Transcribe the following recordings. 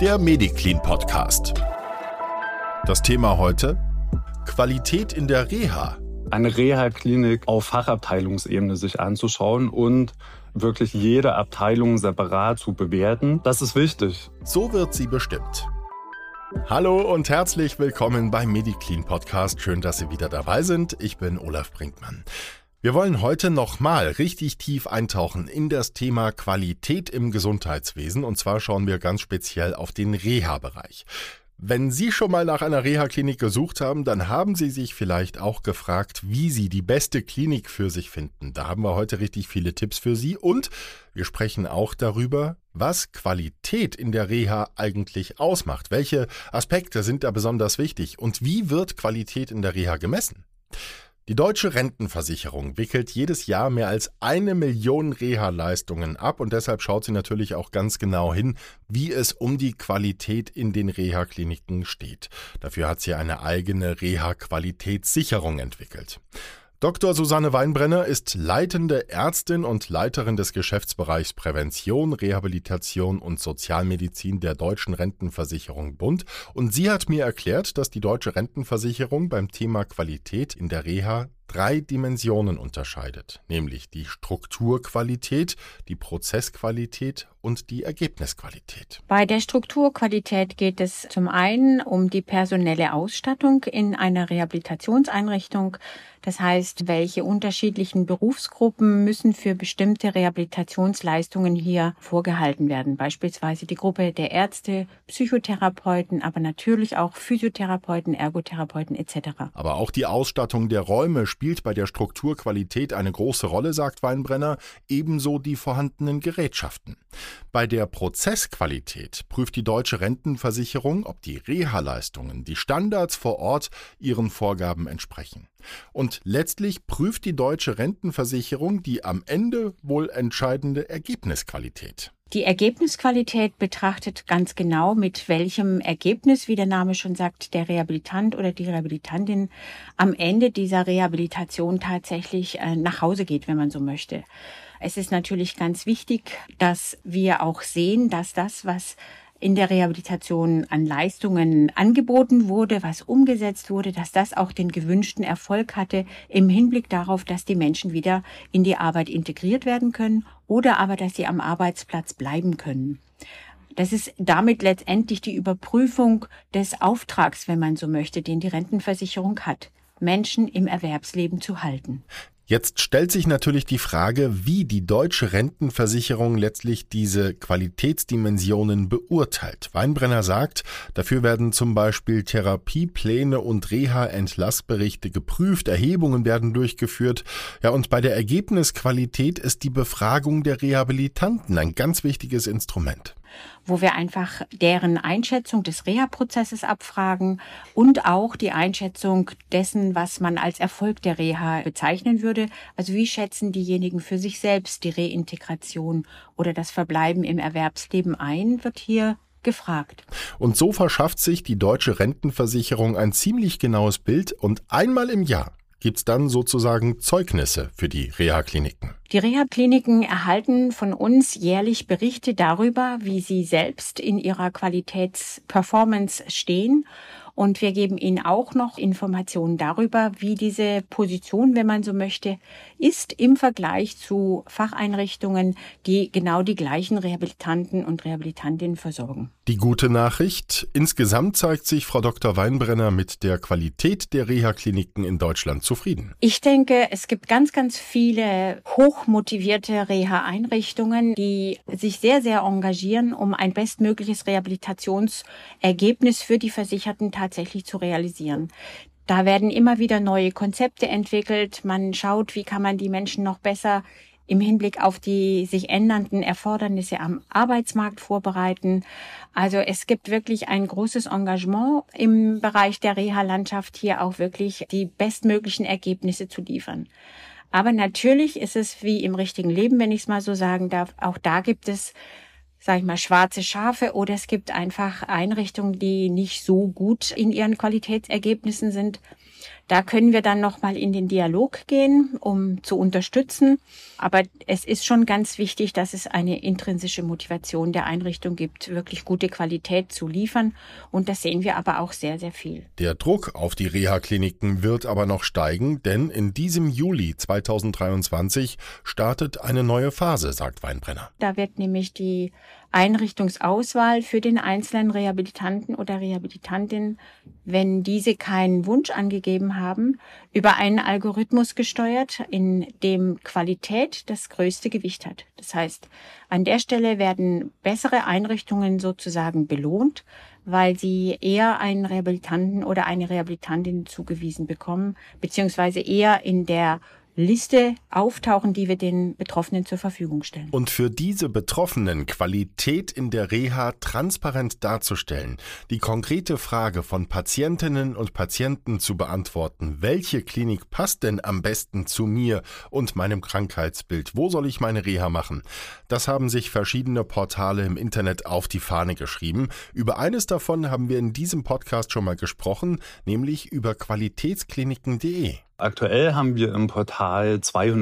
Der Mediclean Podcast. Das Thema heute: Qualität in der Reha. Eine Reha-Klinik auf Fachabteilungsebene sich anzuschauen und wirklich jede Abteilung separat zu bewerten, das ist wichtig. So wird sie bestimmt. Hallo und herzlich willkommen beim Mediclean Podcast. Schön, dass Sie wieder dabei sind. Ich bin Olaf Brinkmann. Wir wollen heute nochmal richtig tief eintauchen in das Thema Qualität im Gesundheitswesen. Und zwar schauen wir ganz speziell auf den Reha-Bereich. Wenn Sie schon mal nach einer Reha-Klinik gesucht haben, dann haben Sie sich vielleicht auch gefragt, wie Sie die beste Klinik für sich finden. Da haben wir heute richtig viele Tipps für Sie und wir sprechen auch darüber, was Qualität in der Reha eigentlich ausmacht. Welche Aspekte sind da besonders wichtig und wie wird Qualität in der Reha gemessen? Die Deutsche Rentenversicherung wickelt jedes Jahr mehr als 1 Million Reha-Leistungen ab und deshalb schaut sie natürlich auch ganz genau hin, wie es um die Qualität in den Reha-Kliniken steht. Dafür hat sie eine eigene Reha-Qualitätssicherung entwickelt. Dr. Susanne Weinbrenner ist leitende Ärztin und Leiterin des Geschäftsbereichs Prävention, Rehabilitation und Sozialmedizin der Deutschen Rentenversicherung Bund. Und sie hat mir erklärt, dass die Deutsche Rentenversicherung beim Thema Qualität in der Reha 3 Dimensionen unterscheidet, nämlich die Strukturqualität, die Prozessqualität und die Ergebnisqualität. Bei der Strukturqualität geht es zum einen um die personelle Ausstattung in einer Rehabilitationseinrichtung. Das heißt, welche unterschiedlichen Berufsgruppen müssen für bestimmte Rehabilitationsleistungen hier vorgehalten werden. Beispielsweise die Gruppe der Ärzte, Psychotherapeuten, aber natürlich auch Physiotherapeuten, Ergotherapeuten etc. Aber auch die Ausstattung der Räume spielt bei der Strukturqualität eine große Rolle, sagt Weinbrenner, ebenso die vorhandenen Gerätschaften. Bei der Prozessqualität prüft die Deutsche Rentenversicherung, ob die Reha-Leistungen, die Standards vor Ort ihren Vorgaben entsprechen. Und letztlich prüft die Deutsche Rentenversicherung die am Ende wohl entscheidende Ergebnisqualität. Die Ergebnisqualität betrachtet ganz genau, mit welchem Ergebnis, wie der Name schon sagt, der Rehabilitant oder die Rehabilitantin am Ende dieser Rehabilitation tatsächlich nach Hause geht, wenn man so möchte. Es ist natürlich ganz wichtig, dass wir auch sehen, dass das, was in der Rehabilitation an Leistungen angeboten wurde, was umgesetzt wurde, dass das auch den gewünschten Erfolg hatte im Hinblick darauf, dass die Menschen wieder in die Arbeit integriert werden können oder aber, dass sie am Arbeitsplatz bleiben können. Das ist damit letztendlich die Überprüfung des Auftrags, wenn man so möchte, den die Rentenversicherung hat, Menschen im Erwerbsleben zu halten. Jetzt stellt sich natürlich die Frage, wie die Deutsche Rentenversicherung letztlich diese Qualitätsdimensionen beurteilt. Weinbrenner sagt, dafür werden zum Beispiel Therapiepläne und Reha-Entlassberichte geprüft, Erhebungen werden durchgeführt. Ja, und bei der Ergebnisqualität ist die Befragung der Rehabilitanten ein ganz wichtiges Instrument, wo wir einfach deren Einschätzung des Reha-Prozesses abfragen und auch die Einschätzung dessen, was man als Erfolg der Reha bezeichnen würde. Also wie schätzen diejenigen für sich selbst die Reintegration oder das Verbleiben im Erwerbsleben ein, wird hier gefragt. Und so verschafft sich die Deutsche Rentenversicherung ein ziemlich genaues Bild und einmal im Jahr gibt's dann sozusagen Zeugnisse für die Reha-Kliniken. Die Reha-Kliniken erhalten von uns jährlich Berichte darüber, wie sie selbst in ihrer Qualitätsperformance stehen. Und wir geben Ihnen auch noch Informationen darüber, wie diese Position, wenn man so möchte, ist im Vergleich zu Facheinrichtungen, die genau die gleichen Rehabilitanten und Rehabilitantinnen versorgen. Die gute Nachricht: Insgesamt zeigt sich Frau Dr. Weinbrenner mit der Qualität der Reha-Kliniken in Deutschland zufrieden. Ich denke, es gibt ganz, ganz viele hochmotivierte Reha-Einrichtungen, die sich sehr, sehr engagieren, um ein bestmögliches Rehabilitationsergebnis für die Versicherten tatsächlich zu realisieren. Da werden immer wieder neue Konzepte entwickelt. Man schaut, wie kann man die Menschen noch besser im Hinblick auf die sich ändernden Erfordernisse am Arbeitsmarkt vorbereiten. Also es gibt wirklich ein großes Engagement im Bereich der Reha-Landschaft, hier auch wirklich die bestmöglichen Ergebnisse zu liefern. Aber natürlich ist es wie im richtigen Leben, wenn ich es mal so sagen darf, auch da gibt es sag ich mal, schwarze Schafe oder es gibt einfach Einrichtungen, die nicht so gut in ihren Qualitätsergebnissen sind. Da können wir dann nochmal in den Dialog gehen, um zu unterstützen. Aber es ist schon ganz wichtig, dass es eine intrinsische Motivation der Einrichtung gibt, wirklich gute Qualität zu liefern. Und das sehen wir aber auch sehr, sehr viel. Der Druck auf die Reha-Kliniken wird aber noch steigen, denn in diesem Juli 2023 startet eine neue Phase, sagt Weinbrenner. Da wird nämlich die Einrichtungsauswahl für den einzelnen Rehabilitanten oder Rehabilitantin, wenn diese keinen Wunsch angegeben haben, über einen Algorithmus gesteuert, in dem Qualität das größte Gewicht hat. Das heißt, an der Stelle werden bessere Einrichtungen sozusagen belohnt, weil sie eher einen Rehabilitanten oder eine Rehabilitantin zugewiesen bekommen, beziehungsweise eher in der Liste auftauchen, die wir den Betroffenen zur Verfügung stellen. Und für diese Betroffenen Qualität in der Reha transparent darzustellen, die konkrete Frage von Patientinnen und Patienten zu beantworten, welche Klinik passt denn am besten zu mir und meinem Krankheitsbild, wo soll ich meine Reha machen? Das haben sich verschiedene Portale im Internet auf die Fahne geschrieben. Über eines davon haben wir in diesem Podcast schon mal gesprochen, nämlich über qualitätskliniken.de. Aktuell haben wir im Portal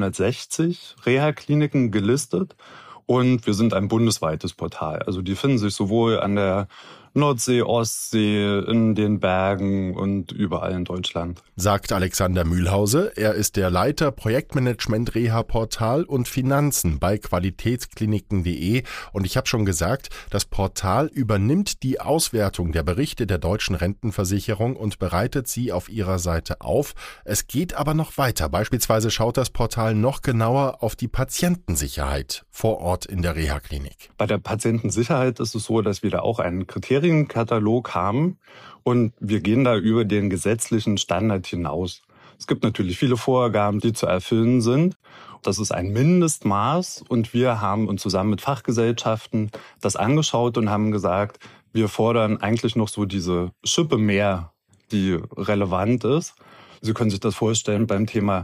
260 Reha-Kliniken gelistet und wir sind ein bundesweites Portal. Also die finden sich sowohl an der Nordsee, Ostsee, in den Bergen und überall in Deutschland. Sagt Alexander Mühlhause. Er ist der Leiter Projektmanagement Reha-Portal und Finanzen bei qualitätskliniken.de. Und ich habe schon gesagt, das Portal übernimmt die Auswertung der Berichte der Deutschen Rentenversicherung und bereitet sie auf ihrer Seite auf. Es geht aber noch weiter. Beispielsweise schaut das Portal noch genauer auf die Patientensicherheit vor Ort in der Reha-Klinik. Bei der Patientensicherheit ist es so, dass wir da auch einen Kriterienkatalog haben und wir gehen da über den gesetzlichen Standard hinaus. Es gibt natürlich viele Vorgaben, die zu erfüllen sind. Das ist ein Mindestmaß und wir haben uns zusammen mit Fachgesellschaften das angeschaut und haben gesagt, wir fordern eigentlich noch so diese Schippe mehr, die relevant ist. Sie können sich das vorstellen beim Thema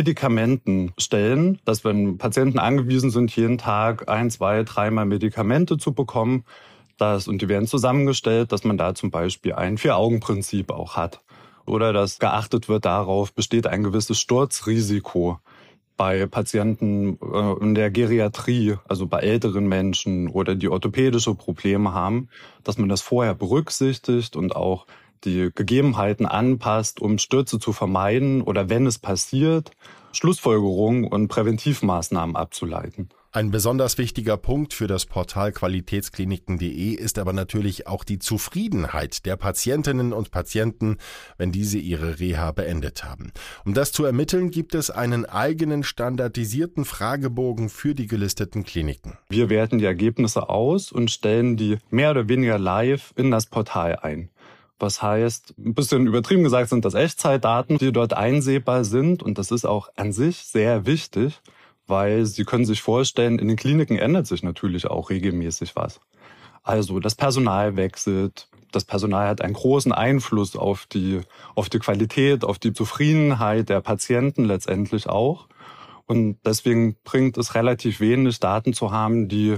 Medikamentenstellen, dass wenn Patienten angewiesen sind, jeden Tag 1, 2, 3 Mal Medikamente zu bekommen, und die werden zusammengestellt, dass man da zum Beispiel ein 4-Augen-Prinzip auch hat. Oder dass geachtet wird darauf, besteht ein gewisses Sturzrisiko bei Patienten in der Geriatrie, also bei älteren Menschen oder die orthopädische Probleme haben, dass man das vorher berücksichtigt und auch die Gegebenheiten anpasst, um Stürze zu vermeiden oder wenn es passiert, Schlussfolgerungen und Präventivmaßnahmen abzuleiten. Ein besonders wichtiger Punkt für das Portal qualitätskliniken.de ist aber natürlich auch die Zufriedenheit der Patientinnen und Patienten, wenn diese ihre Reha beendet haben. Um das zu ermitteln, gibt es einen eigenen standardisierten Fragebogen für die gelisteten Kliniken. Wir werten die Ergebnisse aus und stellen die mehr oder weniger live in das Portal ein. Was heißt, ein bisschen übertrieben gesagt sind das Echtzeitdaten, die dort einsehbar sind und das ist auch an sich sehr wichtig, weil Sie können sich vorstellen, in den Kliniken ändert sich natürlich auch regelmäßig was. Also das Personal wechselt, das Personal hat einen großen Einfluss auf die Qualität, auf die Zufriedenheit der Patienten letztendlich auch. Und deswegen bringt es relativ wenig, Daten zu haben, die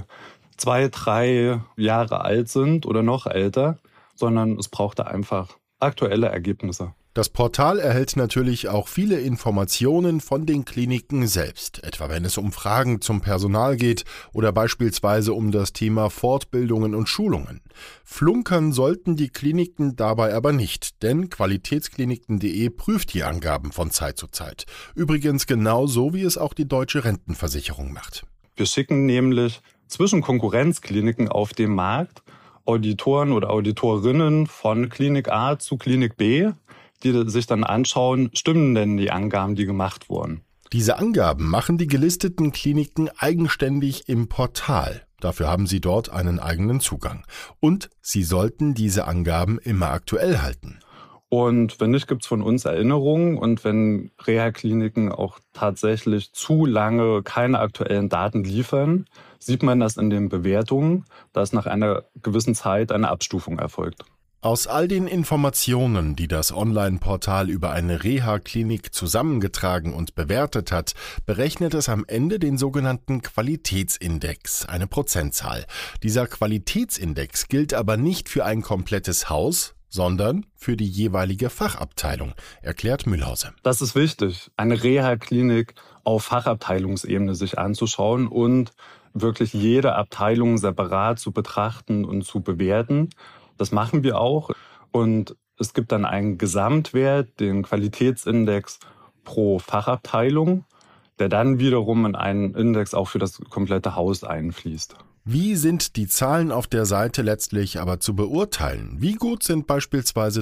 2, 3 Jahre alt sind oder noch älter, sondern es braucht da einfach aktuelle Ergebnisse. Das Portal erhält natürlich auch viele Informationen von den Kliniken selbst, etwa wenn es um Fragen zum Personal geht oder beispielsweise um das Thema Fortbildungen und Schulungen. Flunkern sollten die Kliniken dabei aber nicht, denn qualitätskliniken.de prüft die Angaben von Zeit zu Zeit. Übrigens genauso, wie es auch die Deutsche Rentenversicherung macht. Wir schicken nämlich zwischen Konkurrenzkliniken auf dem Markt Auditoren oder Auditorinnen von Klinik A zu Klinik B, die sich dann anschauen, stimmen denn die Angaben, die gemacht wurden. Diese Angaben machen die gelisteten Kliniken eigenständig im Portal. Dafür haben sie dort einen eigenen Zugang. Und sie sollten diese Angaben immer aktuell halten. Und wenn nicht, gibt es von uns Erinnerungen. Und wenn Reha-Kliniken auch tatsächlich zu lange keine aktuellen Daten liefern, sieht man das in den Bewertungen, dass nach einer gewissen Zeit eine Abstufung erfolgt. Aus all den Informationen, die das Online-Portal über eine Reha-Klinik zusammengetragen und bewertet hat, berechnet es am Ende den sogenannten Qualitätsindex, eine Prozentzahl. Dieser Qualitätsindex gilt aber nicht für ein komplettes Haus, sondern für die jeweilige Fachabteilung, erklärt Mühlhause. Das ist wichtig, eine Reha-Klinik auf Fachabteilungsebene sich anzuschauen und wirklich jede Abteilung separat zu betrachten und zu bewerten. Das machen wir auch und es gibt dann einen Gesamtwert, den Qualitätsindex pro Fachabteilung, der dann wiederum in einen Index auch für das komplette Haus einfließt. Wie sind die Zahlen auf der Seite letztlich aber zu beurteilen? Wie gut sind beispielsweise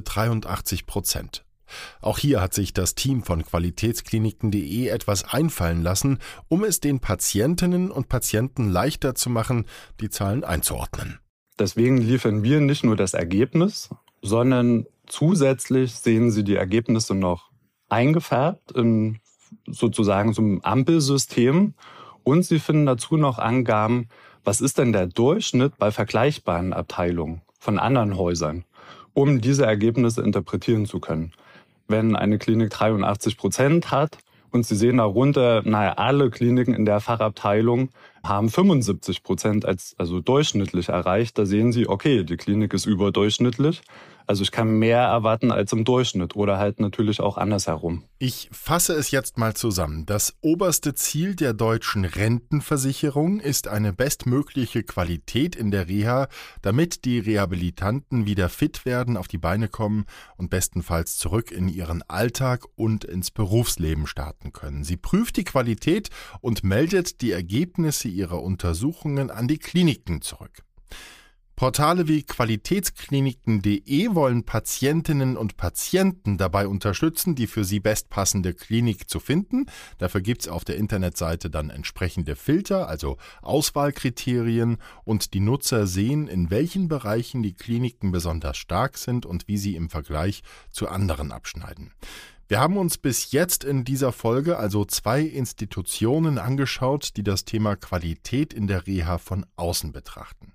83%? Auch hier hat sich das Team von Qualitätskliniken.de etwas einfallen lassen, um es den Patientinnen und Patienten leichter zu machen, die Zahlen einzuordnen. Deswegen liefern wir nicht nur das Ergebnis, sondern zusätzlich sehen Sie die Ergebnisse noch eingefärbt in sozusagen so einem Ampelsystem und Sie finden dazu noch Angaben, was ist denn der Durchschnitt bei vergleichbaren Abteilungen von anderen Häusern, um diese Ergebnisse interpretieren zu können. Wenn eine Klinik 83% hat und Sie sehen darunter, alle Kliniken in der Fachabteilung haben 75% also durchschnittlich erreicht. Da sehen Sie, okay, die Klinik ist überdurchschnittlich. Also ich kann mehr erwarten als im Durchschnitt oder halt natürlich auch andersherum. Ich fasse es jetzt mal zusammen. Das oberste Ziel der deutschen Rentenversicherung ist eine bestmögliche Qualität in der Reha, damit die Rehabilitanten wieder fit werden, auf die Beine kommen und bestenfalls zurück in ihren Alltag und ins Berufsleben starten können. Sie prüft die Qualität und meldet die Ergebnisse ihrer Untersuchungen an die Kliniken zurück. Portale wie Qualitätskliniken.de wollen Patientinnen und Patienten dabei unterstützen, die für sie bestpassende Klinik zu finden. Dafür gibt es auf der Internetseite dann entsprechende Filter, also Auswahlkriterien, und die Nutzer sehen, in welchen Bereichen die Kliniken besonders stark sind und wie sie im Vergleich zu anderen abschneiden. Wir haben uns bis jetzt in dieser Folge also 2 Institutionen angeschaut, die das Thema Qualität in der Reha von außen betrachten.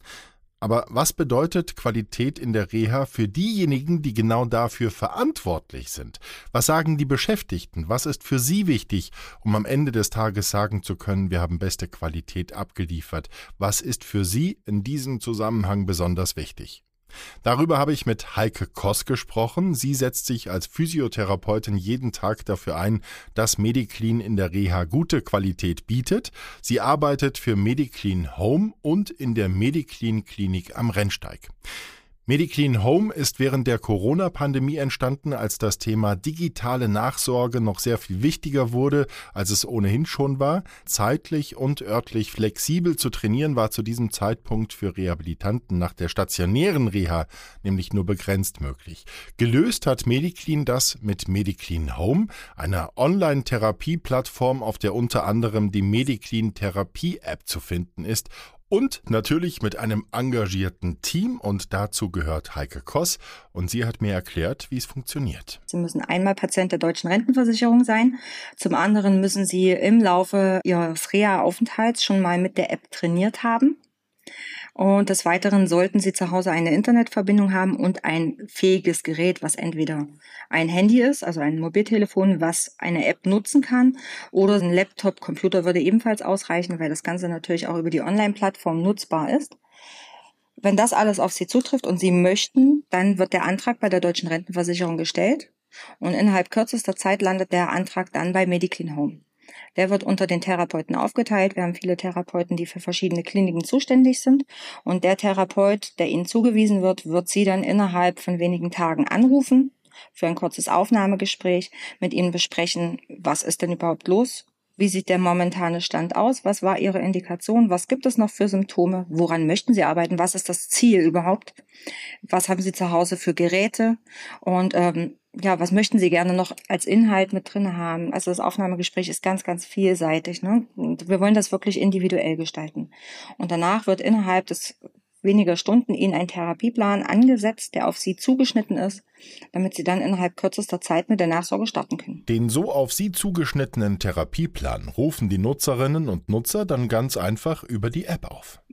Aber was bedeutet Qualität in der Reha für diejenigen, die genau dafür verantwortlich sind? Was sagen die Beschäftigten? Was ist für sie wichtig, um am Ende des Tages sagen zu können, wir haben beste Qualität abgeliefert? Was ist für sie in diesem Zusammenhang besonders wichtig? Darüber habe ich mit Heike Koss gesprochen. Sie setzt sich als Physiotherapeutin jeden Tag dafür ein, dass Mediclean in der Reha gute Qualität bietet. Sie arbeitet für Mediclean Home und in der Mediclean Klinik am Rennsteig. Mediclean Home ist während der Corona-Pandemie entstanden, als das Thema digitale Nachsorge noch sehr viel wichtiger wurde, als es ohnehin schon war. Zeitlich und örtlich flexibel zu trainieren war zu diesem Zeitpunkt für Rehabilitanten nach der stationären Reha nämlich nur begrenzt möglich. Gelöst hat Mediclean das mit Mediclean Home, einer Online-Therapie-Plattform, auf der unter anderem die Mediclean Therapie-App zu finden ist. Und natürlich mit einem engagierten Team, und dazu gehört Heike Koss, und sie hat mir erklärt, wie es funktioniert. Sie müssen einmal Patient der deutschen Rentenversicherung sein, zum anderen müssen Sie im Laufe Ihres Reha-Aufenthalts schon mal mit der App trainiert haben. Und des Weiteren sollten Sie zu Hause eine Internetverbindung haben und ein fähiges Gerät, was entweder ein Handy ist, also ein Mobiltelefon, was eine App nutzen kann, oder ein Laptop, Computer würde ebenfalls ausreichen, weil das Ganze natürlich auch über die Online-Plattform nutzbar ist. Wenn das alles auf Sie zutrifft und Sie möchten, dann wird der Antrag bei der deutschen Rentenversicherung gestellt und innerhalb kürzester Zeit landet der Antrag dann bei Mediclean Home. Der wird unter den Therapeuten aufgeteilt. Wir haben viele Therapeuten, die für verschiedene Kliniken zuständig sind. Und der Therapeut, der Ihnen zugewiesen wird, wird Sie dann innerhalb von wenigen Tagen anrufen für ein kurzes Aufnahmegespräch, mit Ihnen besprechen, was ist denn überhaupt los? Wie sieht der momentane Stand aus? Was war Ihre Indikation? Was gibt es noch für Symptome? Woran möchten Sie arbeiten? Was ist das Ziel überhaupt? Was haben Sie zu Hause für Geräte? Und was möchten Sie gerne noch als Inhalt mit drin haben? Also das Aufnahmegespräch ist ganz, ganz vielseitig, ne? Und wir wollen das wirklich individuell gestalten. Und danach wird innerhalb des weniger Stunden Ihnen ein Therapieplan angesetzt, der auf Sie zugeschnitten ist, damit Sie dann innerhalb kürzester Zeit mit der Nachsorge starten können. Den so auf Sie zugeschnittenen Therapieplan rufen die Nutzerinnen und Nutzer dann ganz einfach über die App auf.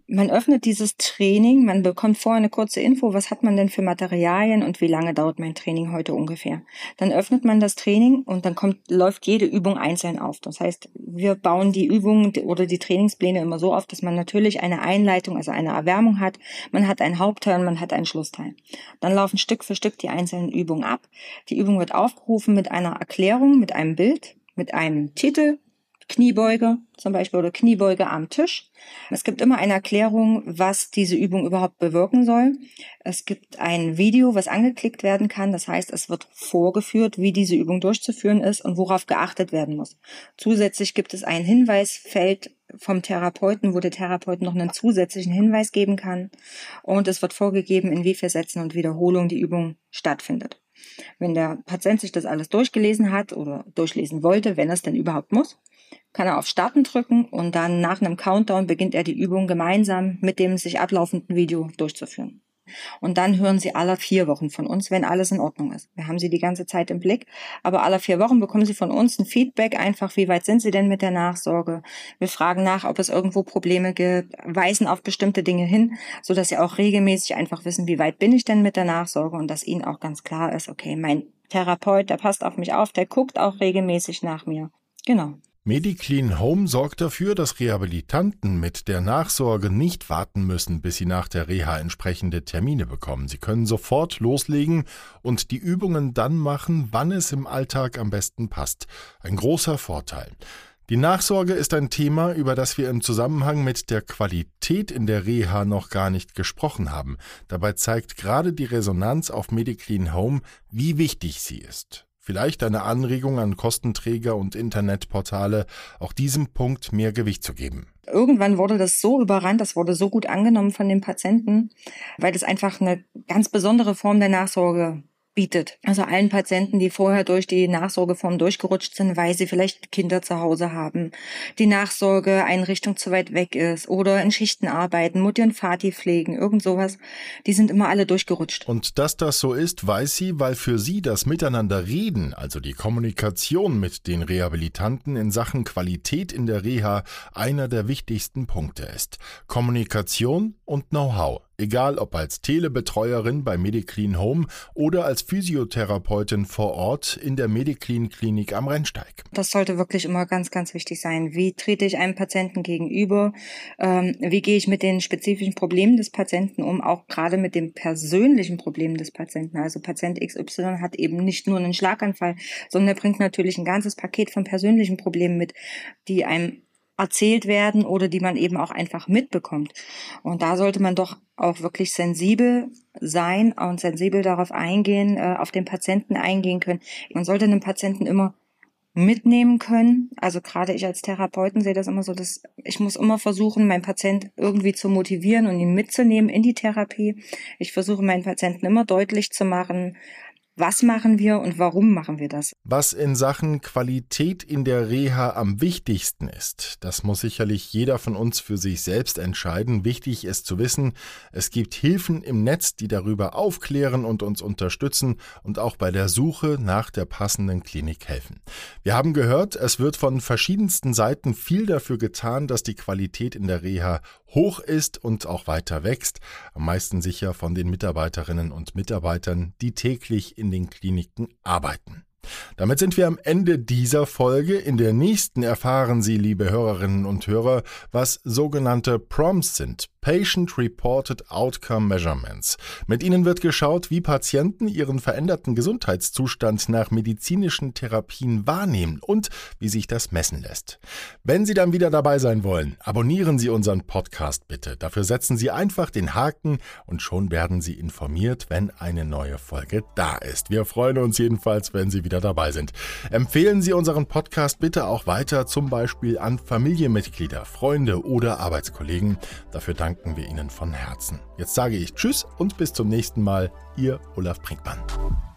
Man öffnet dieses Training, man bekommt vorher eine kurze Info, was hat man denn für Materialien und wie lange dauert mein Training heute ungefähr. Dann öffnet man das Training und dann läuft jede Übung einzeln auf. Das heißt, wir bauen die Übungen oder die Trainingspläne immer so auf, dass man natürlich eine Einleitung, also eine Erwärmung hat. Man hat einen Hauptteil und man hat einen Schlussteil. Dann laufen Stück für Stück die einzelnen Übungen ab. Die Übung wird aufgerufen mit einer Erklärung, mit einem Bild, mit einem Titel, Kniebeuge zum Beispiel oder Kniebeuge am Tisch. Es gibt immer eine Erklärung, was diese Übung überhaupt bewirken soll. Es gibt ein Video, was angeklickt werden kann. Das heißt, es wird vorgeführt, wie diese Übung durchzuführen ist und worauf geachtet werden muss. Zusätzlich gibt es ein Hinweisfeld vom Therapeuten, wo der Therapeut noch einen zusätzlichen Hinweis geben kann. Und es wird vorgegeben, in wie vielen Sätzen und Wiederholungen die Übung stattfindet. Wenn der Patient sich das alles durchgelesen hat oder durchlesen wollte, wenn er es denn überhaupt muss, kann er auf Starten drücken und dann nach einem Countdown beginnt er die Übung gemeinsam mit dem sich ablaufenden Video durchzuführen. Und dann hören Sie alle 4 Wochen von uns, wenn alles in Ordnung ist. Wir haben Sie die ganze Zeit im Blick, aber alle 4 Wochen bekommen Sie von uns ein Feedback, einfach wie weit sind Sie denn mit der Nachsorge. Wir fragen nach, ob es irgendwo Probleme gibt, weisen auf bestimmte Dinge hin, sodass Sie auch regelmäßig einfach wissen, wie weit bin ich denn mit der Nachsorge und dass Ihnen auch ganz klar ist, okay, mein Therapeut, der passt auf mich auf, der guckt auch regelmäßig nach mir. Genau. Mediclean Home sorgt dafür, dass Rehabilitanten mit der Nachsorge nicht warten müssen, bis sie nach der Reha entsprechende Termine bekommen. Sie können sofort loslegen und die Übungen dann machen, wann es im Alltag am besten passt. Ein großer Vorteil. Die Nachsorge ist ein Thema, über das wir im Zusammenhang mit der Qualität in der Reha noch gar nicht gesprochen haben. Dabei zeigt gerade die Resonanz auf Mediclean Home, wie wichtig sie ist. Vielleicht eine Anregung an Kostenträger und Internetportale, auch diesem Punkt mehr Gewicht zu geben. Irgendwann wurde das so überrannt, das wurde so gut angenommen von den Patienten, weil das einfach eine ganz besondere Form der Nachsorge bietet. Also allen Patienten, die vorher durch die Nachsorgeform durchgerutscht sind, weil sie vielleicht Kinder zu Hause haben, die Nachsorgeeinrichtung zu weit weg ist oder in Schichten arbeiten, Mutti und Vati pflegen, irgend sowas, die sind immer alle durchgerutscht. Und dass das so ist, weiß sie, weil für sie das Miteinanderreden, also die Kommunikation mit den Rehabilitanten in Sachen Qualität in der Reha einer der wichtigsten Punkte ist. Kommunikation und Know-how. Egal ob als Telebetreuerin bei Mediclean Home oder als Physiotherapeutin vor Ort in der Mediclean Klinik am Rennsteig. Das sollte wirklich immer ganz, ganz wichtig sein. Wie trete ich einem Patienten gegenüber? Wie gehe ich mit den spezifischen Problemen des Patienten um? Auch gerade mit den persönlichen Problemen des Patienten. Also Patient XY hat eben nicht nur einen Schlaganfall, sondern er bringt natürlich ein ganzes Paket von persönlichen Problemen mit, die einem erzählt werden oder die man eben auch einfach mitbekommt. Und da sollte man doch auch wirklich sensibel sein und sensibel darauf eingehen, auf den Patienten eingehen können. Man sollte den Patienten immer mitnehmen können. Also gerade ich als Therapeuten sehe das immer so, dass ich muss immer versuchen, meinen Patient irgendwie zu motivieren und ihn mitzunehmen in die Therapie. Ich versuche meinen Patienten immer deutlich zu machen, was machen wir und warum machen wir das? Was in Sachen Qualität in der Reha am wichtigsten ist, das muss sicherlich jeder von uns für sich selbst entscheiden. Wichtig ist zu wissen, es gibt Hilfen im Netz, die darüber aufklären und uns unterstützen und auch bei der Suche nach der passenden Klinik helfen. Wir haben gehört, es wird von verschiedensten Seiten viel dafür getan, dass die Qualität in der Reha hoch ist und auch weiter wächst. Am meisten sicher von den Mitarbeiterinnen und Mitarbeitern, die täglich in den Kliniken arbeiten. Damit sind wir am Ende dieser Folge. In der nächsten erfahren Sie, liebe Hörerinnen und Hörer, was sogenannte PROMs sind, Patient Reported Outcome Measurements. Mit ihnen wird geschaut, wie Patienten ihren veränderten Gesundheitszustand nach medizinischen Therapien wahrnehmen und wie sich das messen lässt. Wenn Sie dann wieder dabei sein wollen, abonnieren Sie unseren Podcast bitte. Dafür setzen Sie einfach den Haken und schon werden Sie informiert, wenn eine neue Folge da ist. Wir freuen uns jedenfalls, wenn Sie wieder dabei sind. Empfehlen Sie unseren Podcast bitte auch weiter, zum Beispiel an Familienmitglieder, Freunde oder Arbeitskollegen. Dafür danken wir Ihnen von Herzen. Jetzt sage ich Tschüss und bis zum nächsten Mal. Ihr Olaf Brinkmann.